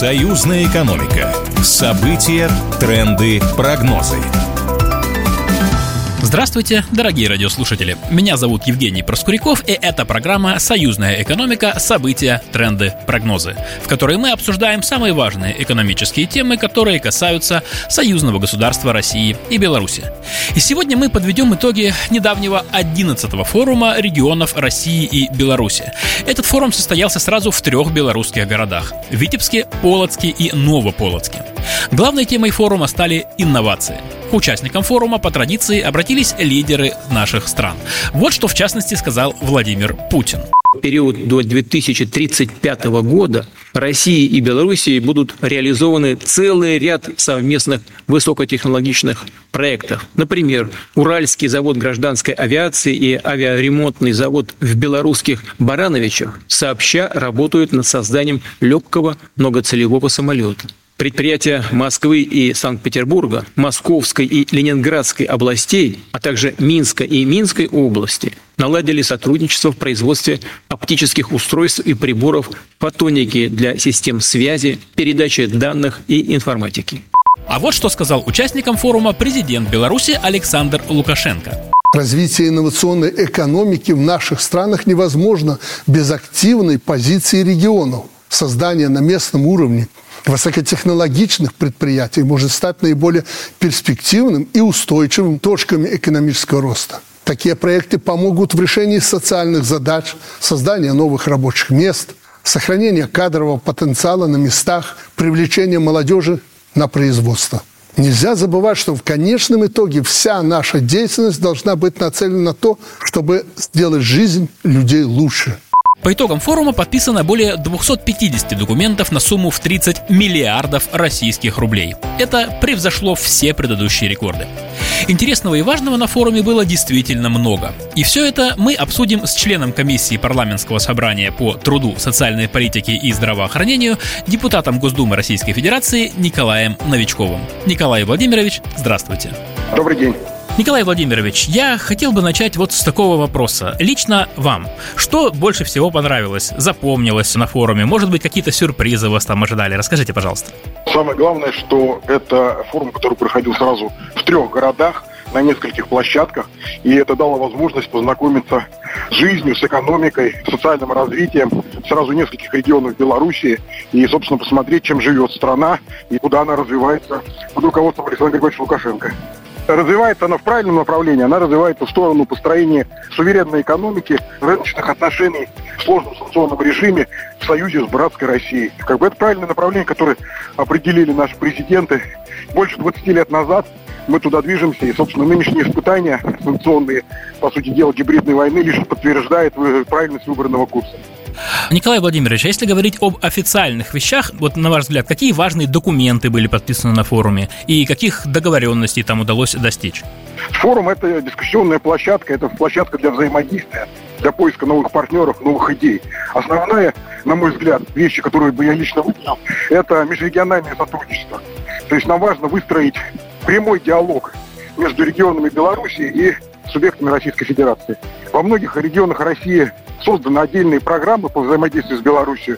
Союзная экономика. События, тренды, прогнозы. Здравствуйте, дорогие радиослушатели. Меня зовут Евгений Проскуряков, и это программа «Союзная экономика. События, тренды, прогнозы», в которой мы обсуждаем самые важные экономические темы, которые касаются союзного государства России и Беларуси. И сегодня мы подведем итоги недавнего 11-го форума регионов России и Беларуси. Этот форум состоялся сразу в 3 белорусских городах – Витебске, Полоцке и Новополоцке. Главной темой форума стали инновации. К участникам форума по традиции обратились лидеры наших стран. Вот что в частности сказал Владимир Путин. В период до 2035 года России и Белоруссии будут реализованы целый ряд совместных высокотехнологичных проектов. Например, Уральский завод гражданской авиации и авиаремонтный завод в белорусских Барановичах сообща работают над созданием легкого многоцелевого самолета. Предприятия Москвы и Санкт-Петербурга, Московской и Ленинградской областей, а также Минска и Минской области наладили сотрудничество в производстве оптических устройств и приборов фотоники для систем связи, передачи данных и информатики. А вот что сказал участникам форума президент Беларуси Александр Лукашенко. Развитие инновационной экономики в наших странах невозможно без активной позиции регионов. Создание на местном уровне высокотехнологичных предприятий может стать наиболее перспективным и устойчивым точками экономического роста. Такие проекты помогут в решении социальных задач, создании новых рабочих мест, сохранении кадрового потенциала на местах, привлечении молодежи на производство. Нельзя забывать, что в конечном итоге вся наша деятельность должна быть нацелена на то, чтобы сделать жизнь людей лучше. По итогам форума подписано более 250 документов на сумму в 30 миллиардов российских рублей. Это превзошло все предыдущие рекорды. Интересного и важного на форуме было действительно много. И все это мы обсудим с членом комиссии парламентского собрания по труду, социальной политике и здравоохранению, депутатом Госдумы Российской Федерации Николаем Новичковым. Николай Владимирович, здравствуйте. Добрый день. Николай Владимирович, я хотел бы начать вот с такого вопроса. Лично вам, что больше всего понравилось, запомнилось на форуме? Может быть, какие-то сюрпризы вас там ожидали? Расскажите, пожалуйста. Самое главное, что это форум, который проходил сразу в 3 городах, на нескольких площадках, и это дало возможность познакомиться с жизнью, с экономикой, с социальным развитием сразу в нескольких регионах Беларуси и, собственно, посмотреть, чем живет страна и куда она развивается под руководством Александра Григорьевича Лукашенко. Развивается она в правильном направлении, она развивается в сторону построения суверенной экономики, рыночных отношений в сложном санкционном режиме в союзе с братской Россией. Это правильное направление, которое определили наши президенты больше 20 лет назад. Мы туда движемся, и, собственно, нынешние испытания санкционные, по сути дела, гибридной войны лишь подтверждают правильность выбранного курса. Николай Владимирович, а если говорить об официальных вещах, вот на ваш взгляд, какие важные документы были подписаны на форуме и каких договоренностей там удалось достичь? Форум – это дискуссионная площадка, это площадка для взаимодействия, для поиска новых партнеров, новых идей. Основная, на мой взгляд, вещи, которые бы я лично выделил, это межрегиональное сотрудничество. То есть нам важно выстроить прямой диалог между регионами Беларуси и субъектами Российской Федерации. Во многих регионах России созданы отдельные программы по взаимодействию с Беларусью.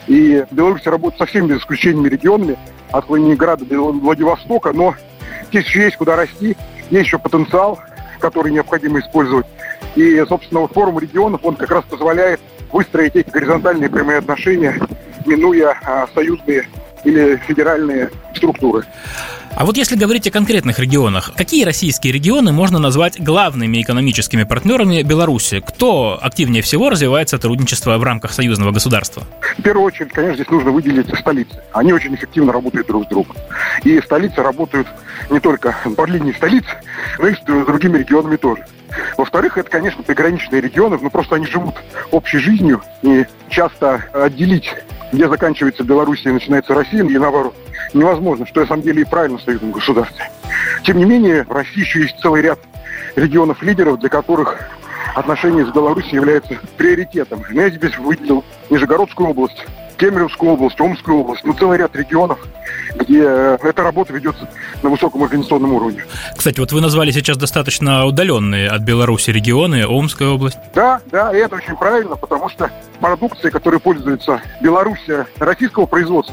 И Беларусь работает со всеми без исключения регионами, от Калининграда до Владивостока, но здесь еще есть куда расти, есть еще потенциал, который необходимо использовать. И, собственно, форум регионов, он как раз позволяет выстроить эти горизонтальные прямые отношения, минуя союзные или федеральные структуры. А вот если говорить о конкретных регионах, какие российские регионы можно назвать главными экономическими партнерами Беларуси? Кто активнее всего развивает сотрудничество в рамках союзного государства? В первую очередь, конечно, здесь нужно выделить столицы. Они очень эффективно работают друг с другом. И столицы работают не только по линии столиц, но и с другими регионами тоже. Во-вторых, это, конечно, приграничные регионы, но просто они живут общей жизнью, и часто отделить, где заканчивается Белоруссия и начинается Россия, и наоборот, невозможно, что на самом деле и правильно в союзном государстве. Тем не менее, в России еще есть целый ряд регионов-лидеров, для которых отношения с Белоруссией являются приоритетом. Я здесь выделил Нижегородскую область, Кемеровскую область, Омскую область, целый ряд регионов, где эта работа ведется на высоком организационном уровне. Кстати, вот вы назвали сейчас достаточно удаленные от Беларуси регионы, Омская область. Да, и это очень правильно, потому что продукция, которой пользуется Белоруссия российского производства,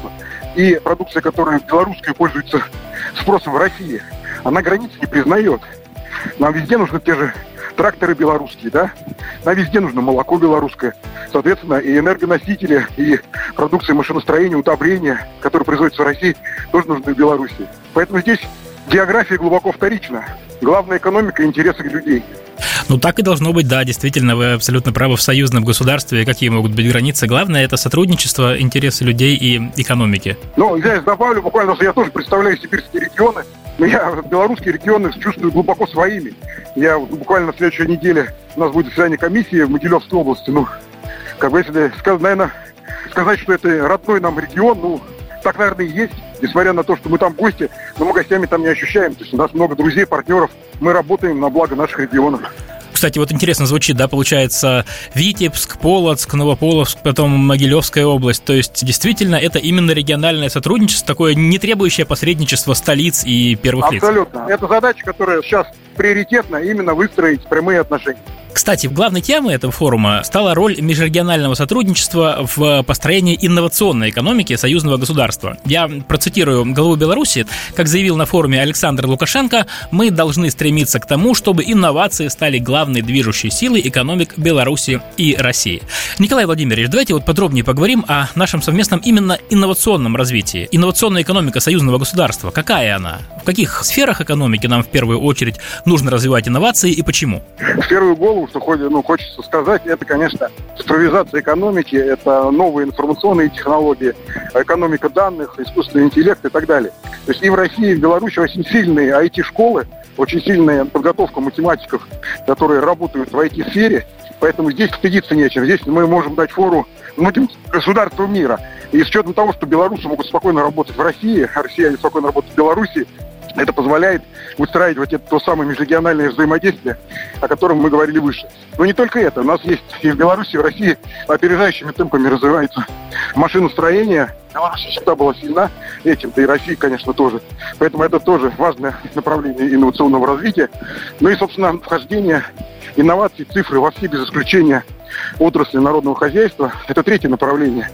и продукция, которая белорусская, пользуется спросом в России, она границ не признает. Нам везде нужны те же тракторы белорусские, да? Нам везде нужно молоко белорусское. Соответственно, и энергоносители, и продукция машиностроения, удобрения, которые производятся в России, тоже нужны в Беларуси. Поэтому здесь география глубоко вторична. Главная экономика и интересы людей. Ну, так и должно быть, да, действительно, вы абсолютно правы. В союзном государстве какие могут быть границы? Главное – это сотрудничество, интересы людей и экономики. Ну, я добавлю буквально, что я тоже представляю сибирские регионы, но я белорусские регионы чувствую глубоко своими. Я буквально в следующей неделе, у нас будет заседание комиссии в Могилевской области. Ну, как бы, если, наверное, сказать, что это родной нам регион, ну, так, наверное, и есть. Несмотря на то, что мы там гости, но мы гостями там не ощущаем. То есть у нас много друзей, партнеров. Мы работаем на благо наших регионов. Кстати, вот интересно звучит, да, получается, Витебск, Полоцк, Новополоцк, потом Могилевская область. То есть, действительно, это именно региональное сотрудничество, такое не требующее посредничества столиц и первых лиц. Абсолютно. Это задача, которая сейчас приоритетна, именно выстроить прямые отношения. Кстати, главной темой этого форума стала роль межрегионального сотрудничества в построении инновационной экономики союзного государства. Я процитирую главу Беларуси. Как заявил на форуме Александр Лукашенко, мы должны стремиться к тому, чтобы инновации стали главной движущей силой экономик Беларуси и России. Николай Владимирович, давайте вот подробнее поговорим о нашем совместном именно инновационном развитии. Инновационная экономика союзного государства, какая она? В каких сферах экономики нам в первую очередь нужно развивать инновации и почему? В первую голову, что хочется сказать, это, конечно, цифровизация экономики, это новые информационные технологии, экономика данных, искусственный интеллект и так далее. То есть и в России, и в Беларуси очень сильные IT-школы, очень сильная подготовка математиков, которые работают в IT-сфере, поэтому здесь стыдиться нечем. Здесь мы можем дать фору многим государствам мира. И с учетом того, что белорусы могут спокойно работать в России, а россияне спокойно работают в Беларуси, это позволяет выстраивать вот это то самое межрегиональное взаимодействие, о котором мы говорили выше. Но не только это. У нас есть и в Беларуси, и в России опережающими темпами развивается машиностроение. Беларусь всегда была сильна этим, да и Россия, конечно, тоже. Поэтому это тоже важное направление инновационного развития. Ну и, собственно, вхождение инноваций, цифры во все, без исключения, отрасли народного хозяйства. Это третье направление.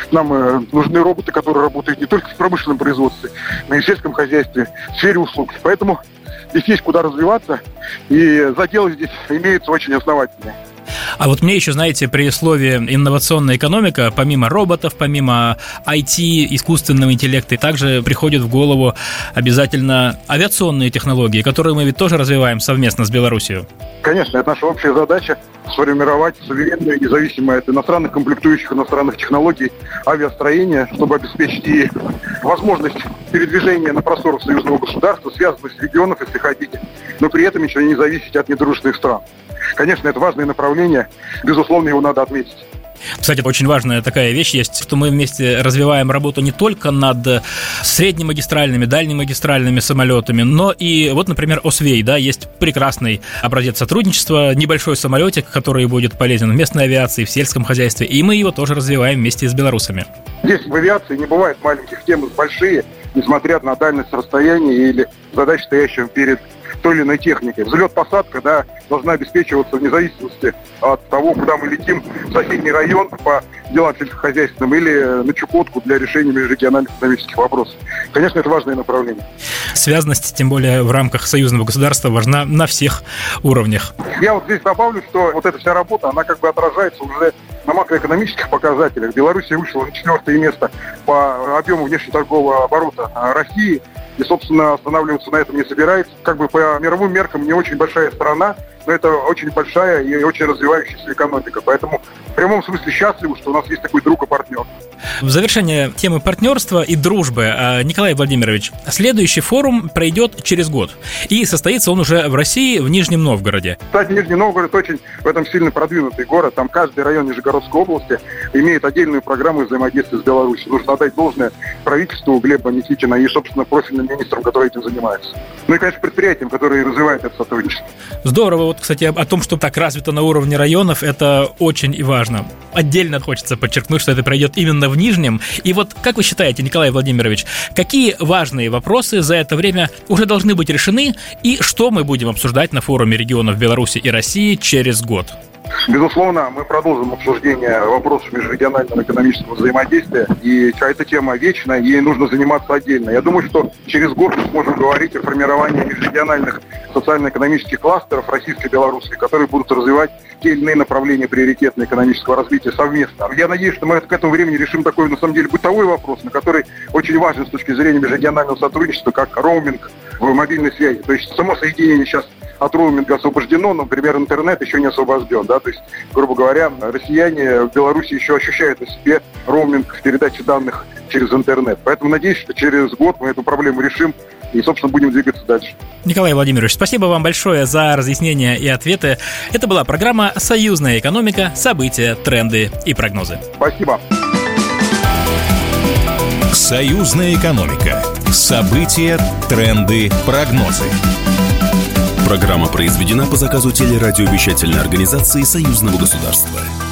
Нам нужны роботы, которые работают не только в промышленном производстве, но и в сельском хозяйстве, в сфере услуг. Поэтому здесь есть куда развиваться, и заделы здесь имеются очень основательные. А вот мне еще, знаете, при слове инновационная экономика, помимо роботов, помимо IT, искусственного интеллекта, также приходят в голову обязательно авиационные технологии, которые мы ведь тоже развиваем совместно с Беларусью. Конечно, это наша общая задача – сформировать суверенное, независимое от иностранных комплектующих, иностранных технологий авиастроение, чтобы обеспечить и возможность передвижения на просторах союзного государства, связанность регионов, если хотите, но при этом еще не зависеть от недружественных стран. Конечно, это важное направление, безусловно, его надо отметить. Кстати, очень важная такая вещь есть, что мы вместе развиваем работу не только над среднемагистральными, дальнемагистральными самолетами, но и вот, например, Освей, да, есть прекрасный образец сотрудничества, небольшой самолетик, который будет полезен в местной авиации, в сельском хозяйстве, и мы его тоже развиваем вместе с белорусами. Здесь в авиации не бывает маленьких тем, большие, несмотря на дальность расстояния или задач, стоящих перед той или иной техникой. Взлет-посадка, да, должна обеспечиваться вне зависимости от того, куда мы летим, в соседний район по делам сельскохозяйственным или на Чукотку для решения межрегиональных экономических вопросов. Конечно, это важное направление. Связанность, тем более в рамках союзного государства, важна на всех уровнях. Я вот здесь добавлю, что вот эта вся работа, она как бы отражается уже на макроэкономических показателях. Беларусь вышла на 4-е место по объему внешнеторгового оборота России. И, собственно, останавливаться на этом не собирается. Как бы по мировым меркам не очень большая страна, но это очень большая и очень развивающаяся экономика. Поэтому в прямом смысле счастливы, что у нас есть такой друг и партнер. В завершение темы партнерства и дружбы, Николай Владимирович, следующий форум пройдет через год. И состоится он уже в России, в Нижнем Новгороде. Кстати, Нижний Новгород очень в этом сильно продвинутый город. Там каждый район Нижегородской области имеет отдельную программу взаимодействия с Беларусью. Нужно отдать должное правительству Глеба Никитина и, собственно, профильным министрам, которые этим занимаются. Ну и, конечно, предприятиям, которые развивают это сотрудничество. Здорово. Вот, кстати, о том, что так развито на уровне районов, это очень и важно. Отдельно хочется подчеркнуть, что это пройдет именно в Нижнем. И вот, как вы считаете, Николай Владимирович, какие важные вопросы за это время уже должны быть решены, и что мы будем обсуждать на форуме регионов Беларуси и России через год? Безусловно, мы продолжим обсуждение вопросов межрегионального экономического взаимодействия. И эта тема вечная, ей нужно заниматься отдельно. Я думаю, что через год мы сможем говорить о формировании межрегиональных социально-экономических кластеров Российской и Белоруссии, которые будут развивать те или иные направления приоритетного экономического развития совместно. Я надеюсь, что мы к этому времени решим такой, на самом деле, бытовой вопрос, на который очень важен с точки зрения межрегионального сотрудничества, как роуминг в мобильной связи. То есть само соединение сейчас от роуминга освобождено, но, например, интернет еще не освобожден. Да? То есть, грубо говоря, россияне в Беларуси еще ощущают на себе роуминг в передаче данных через интернет. Поэтому надеюсь, что через год мы эту проблему решим и, собственно, будем двигаться дальше. Николай Владимирович, спасибо вам большое за разъяснения и ответы. Это была программа «Союзная экономика. События, тренды и прогнозы». Спасибо. Союзная экономика. События, тренды, прогнозы. Программа произведена по заказу телерадиовещательной организации Союзного государства.